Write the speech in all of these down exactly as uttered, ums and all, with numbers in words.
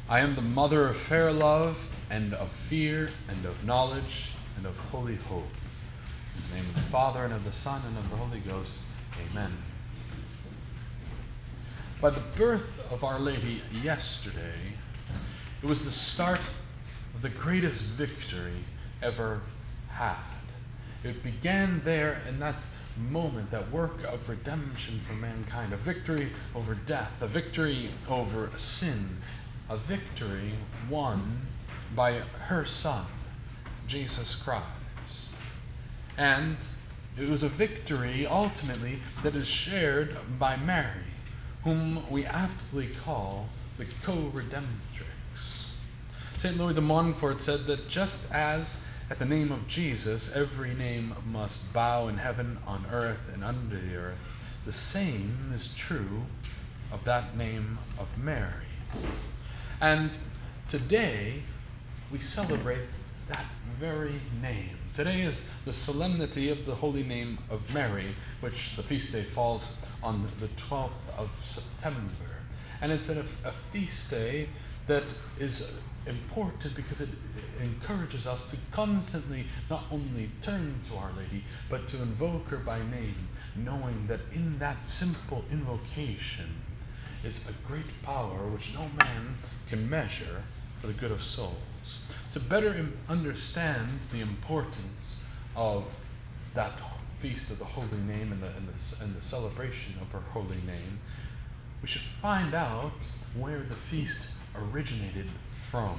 I am the mother of fair love, and of fear, and of knowledge, and of holy hope. In the name of the Father, and of the Son, and of the Holy Ghost. Amen. By the birth of Our Lady yesterday, it was the start of the greatest victory ever had. It began there in that moment, that work of redemption for mankind, a victory over death, a victory over sin, a victory won by her Son, Jesus Christ. And it was a victory, ultimately, that is shared by Mary, whom we aptly call the co-redemptrix. Saint Louis de Montfort said that just as at the name of Jesus every name must bow in heaven, on earth, and under the earth, the same is true of that name of Mary. And today we celebrate that very name. Today is the solemnity of the holy name of Mary, which the feast day falls on the twelfth of September. And it's a, a feast day that is important because it encourages us to constantly not only turn to Our Lady, but to invoke her by name, knowing that in that simple invocation is a great power which no man can measure for the good of souls. To better im- understand the importance of that feast of the holy name and the, and, the, and the celebration of her holy name, we should find out where the feast originated from.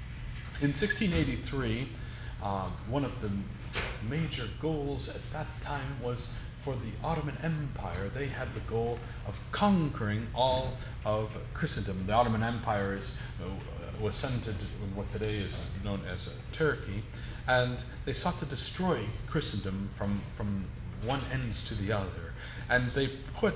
In sixteen eighty-three, uh, one of the major goals at that time was for the Ottoman Empire. They had the goal of conquering all of Christendom. The Ottoman Empire is, uh, was centered in what today is known as uh, Turkey, and they sought to destroy Christendom from, from one end to the other. And they put,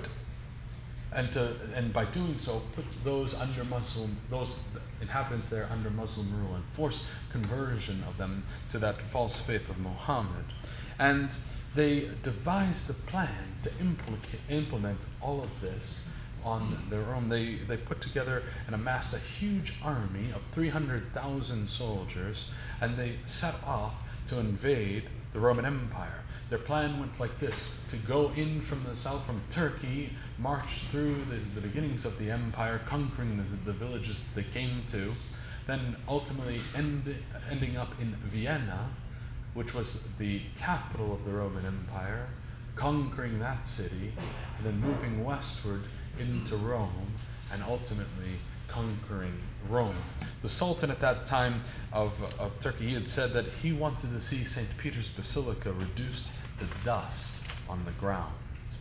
and to, and by doing so, put those under Muslim, those inhabitants there under Muslim rule, and forced conversion of them to that false faith of Muhammad. And they devised a plan to implica- implement all of this on their own. They, they put together and amassed a huge army of three hundred thousand soldiers, and they set off to invade the Roman Empire. Their plan went like this: to go in from the south, from Turkey, march through the, the beginnings of the empire, conquering the, the villages that they came to, then ultimately end, ending up in Vienna, which was the capital of the Roman Empire, conquering that city, and then moving westward into Rome, and ultimately conquering Rome. The Sultan at that time of, of Turkey, he had said that he wanted to see Saint Peter's Basilica reduced to dust on the ground.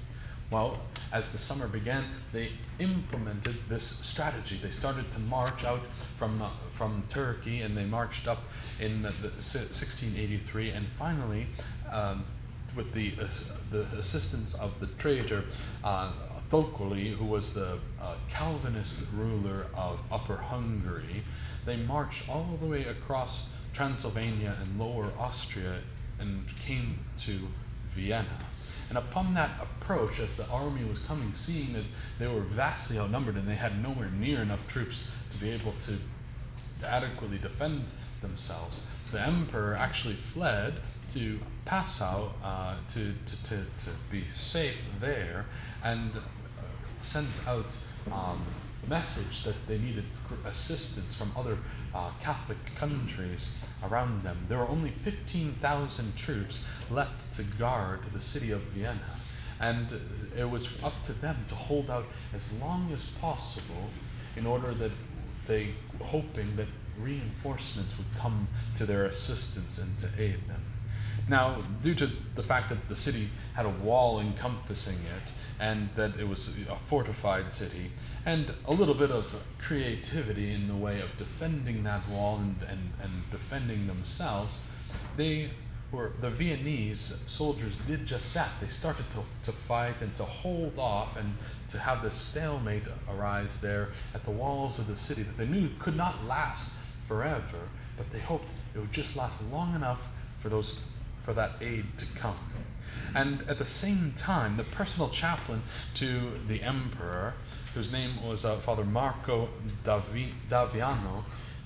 Well, as the summer began, they implemented this strategy. They started to march out from, uh, from Turkey, and they marched up in the sixteen eighty-three, and finally, um, with the, uh, the assistance of the traitor uh, Thokoli, who was the uh, Calvinist ruler of Upper Hungary, they marched all the way across Transylvania and Lower Austria and came to Vienna. And upon that approach, as the army was coming, seeing that they were vastly outnumbered and they had nowhere near enough troops to be able to, to adequately defend themselves, the emperor actually fled to Passau uh, to, to, to, to be safe there, and uh, sent out um, message that they needed assistance from other uh, Catholic countries around them. There were only fifteen thousand troops left to guard the city of Vienna, and it was up to them to hold out as long as possible in order that they, hoping that reinforcements would come to their assistance and to aid them. Now, due to the fact that the city had a wall encompassing it, and that it was a fortified city, and a little bit of creativity in the way of defending that wall and, and, and defending themselves, they were, the Viennese soldiers did just that. They started to, to fight and to hold off and to have this stalemate arise there at the walls of the city that they knew could not last forever, but they hoped it would just last long enough for those for that aid to come. And at the same time, the personal chaplain to the emperor whose name was uh, Father Marco Davi- Daviano,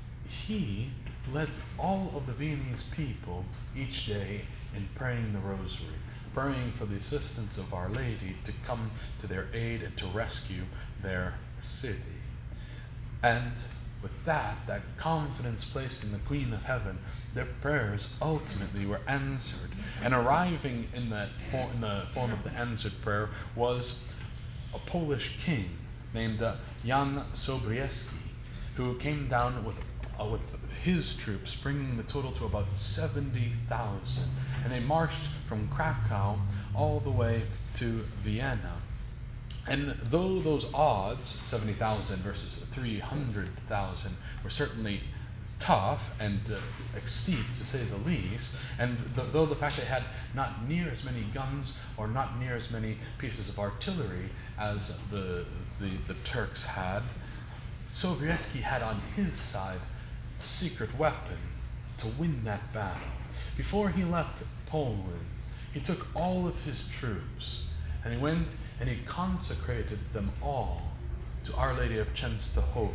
he led all of the Viennese people each day in praying the rosary, praying for the assistance of Our Lady to come to their aid and to rescue their city. And with that, that confidence placed in the Queen of Heaven, their prayers ultimately were answered. And arriving in, that for, in the form of the answered prayer was a Polish king named uh, Jan Sobieski, who came down with, uh, with his troops, bringing the total to about seventy thousand. And they marched from Krakow all the way to Vienna. And though those odds, seventy thousand versus three hundred thousand, were certainly tough and uh, steep to say the least, and th- though the fact they had not near as many guns or not near as many pieces of artillery as the, the, the Turks had, Sobieski had on his side a secret weapon to win that battle. Before he left Poland, he took all of his troops and he went and he consecrated them all to Our Lady of Częstochowa.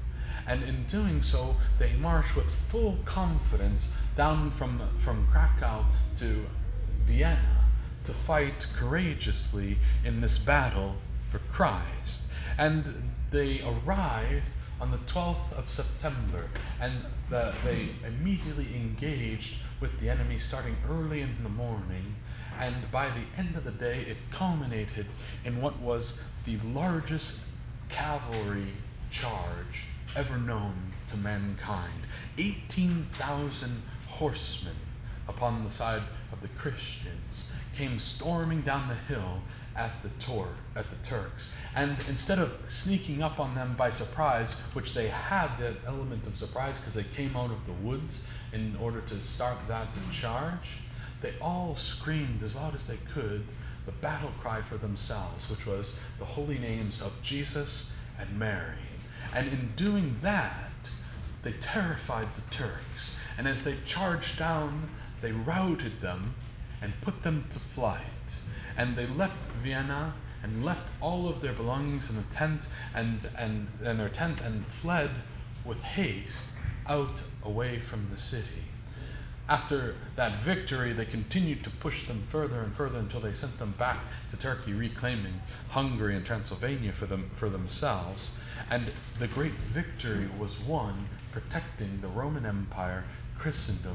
And in doing so, they marched with full confidence down from, from Krakow to Vienna to fight courageously in this battle for Christ. And they arrived on the twelfth of September, and the, they immediately engaged with the enemy starting early in the morning. And by the end of the day, it culminated in what was the largest cavalry charge ever known to mankind. eighteen thousand horsemen upon the side of the Christians came storming down the hill at the, Tor- at the Turks. And instead of sneaking up on them by surprise, which they had that element of surprise because they came out of the woods in order to start that charge, they all screamed as loud as they could the battle cry for themselves, which was the holy names of Jesus and Mary. And in doing that, they terrified the Turks. And as they charged down, they routed them and put them to flight. And they left Vienna and left all of their belongings in the tent and, and, and their tents and fled with haste out away from the city. After that victory, they continued to push them further and further until they sent them back to Turkey, reclaiming Hungary and Transylvania for them for themselves. And the great victory was won protecting the Roman Empire, Christendom,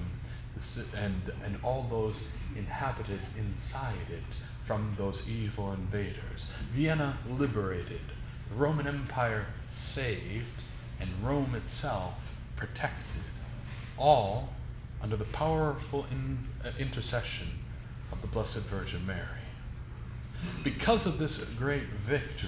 and, and all those inhabited inside it from those evil invaders. Vienna liberated, the Roman Empire saved, and Rome itself protected, all under the powerful in, uh, intercession of the Blessed Virgin Mary. Because of this great victory,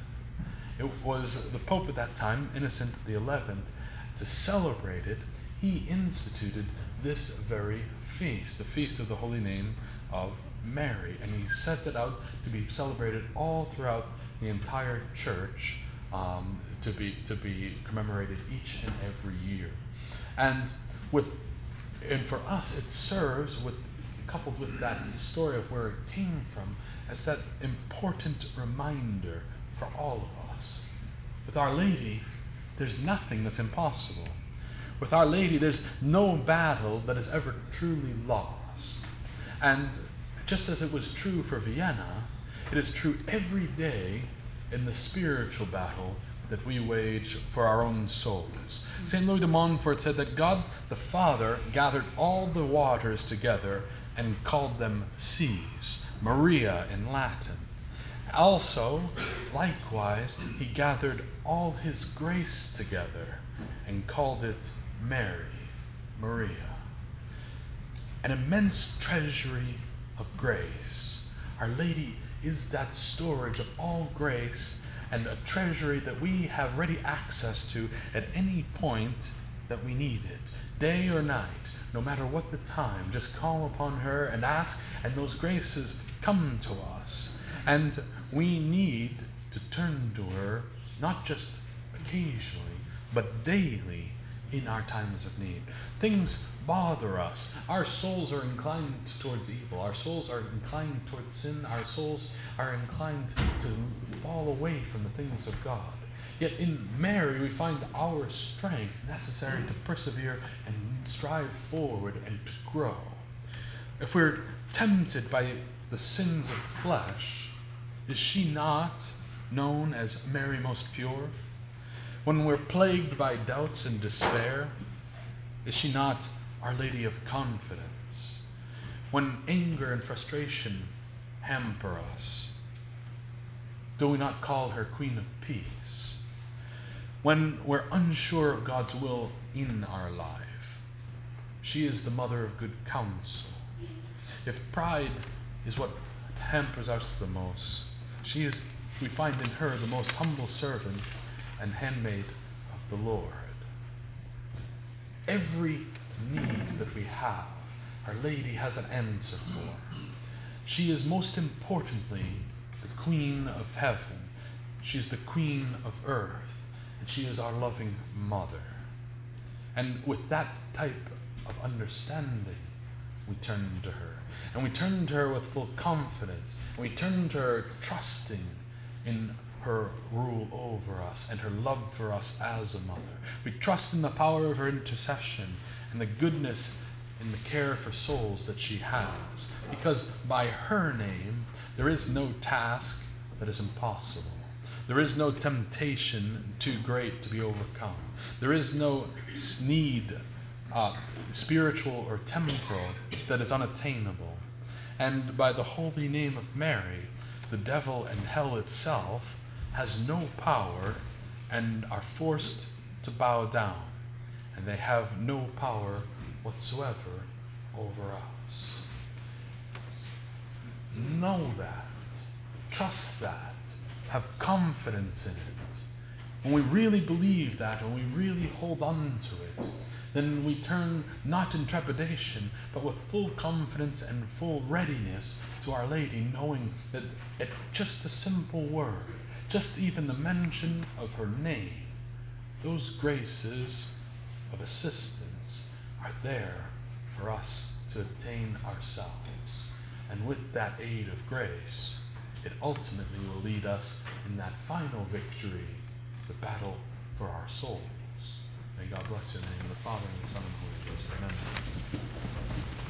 it was the Pope at that time, Innocent the Eleventh, to celebrate it, he instituted this very feast, the Feast of the Holy Name of Mary, and he set it out to be celebrated all throughout the entire church, um, to be to be commemorated each and every year. And with And for us, it serves, with, coupled with that story of where it came from, as that important reminder for all of us. With Our Lady, there's nothing that's impossible. With Our Lady, there's no battle that is ever truly lost. And just as it was true for Vienna, it is true every day in the spiritual battle that we wage for our own souls. Saint Louis de Montfort said that God the Father gathered all the waters together and called them seas, Maria in Latin. Also, likewise, he gathered all his grace together and called it Mary, Maria. An immense treasury of grace. Our Lady is that storage of all grace and a treasury that we have ready access to at any point that we need it, day or night, no matter what the time. Just call upon her and ask, and those graces come to us. And we need to turn to her, not just occasionally, but daily, in our times of need. Things bother us. Our souls are inclined towards evil. Our souls are inclined towards sin. Our souls are inclined to fall away from the things of God. Yet in Mary we find our strength necessary to persevere and strive forward and to grow. If we're tempted by the sins of the flesh, is she not known as Mary Most Pure? When we're plagued by doubts and despair, is she not Our Lady of Confidence? When anger and frustration hamper us, do we not call her Queen of Peace? When we're unsure of God's will in our life, she is the Mother of Good Counsel. If pride is what hampers us the most, she is, we find in her the most humble servant and handmaid of the Lord. Every need that we have, Our Lady has an answer for. She is most importantly the Queen of Heaven. She is the Queen of Earth, and she is our loving Mother. And with that type of understanding, we turn to her. And we turn to her with full confidence. And we turn to her trusting in her rule over us and her love for us as a mother. We trust in the power of her intercession and the goodness and the care for souls that she has. Because by her name, there is no task that is impossible. There is no temptation too great to be overcome. There is no need, uh, spiritual or temporal, that is unattainable. And by the holy name of Mary, the devil and hell itself has no power and are forced to bow down. And they have no power whatsoever over us. Know that. Trust that. Have confidence in it. When we really believe that and we really hold on to it, then we turn not in trepidation, but with full confidence and full readiness to Our Lady, knowing that at just a simple word, just even the mention of her name, those graces of assistance are there for us to obtain ourselves. And with that aid of grace, it ultimately will lead us in that final victory, the battle for our souls. May God bless you in the name of the Father, and the Son, and the Holy Ghost. Amen.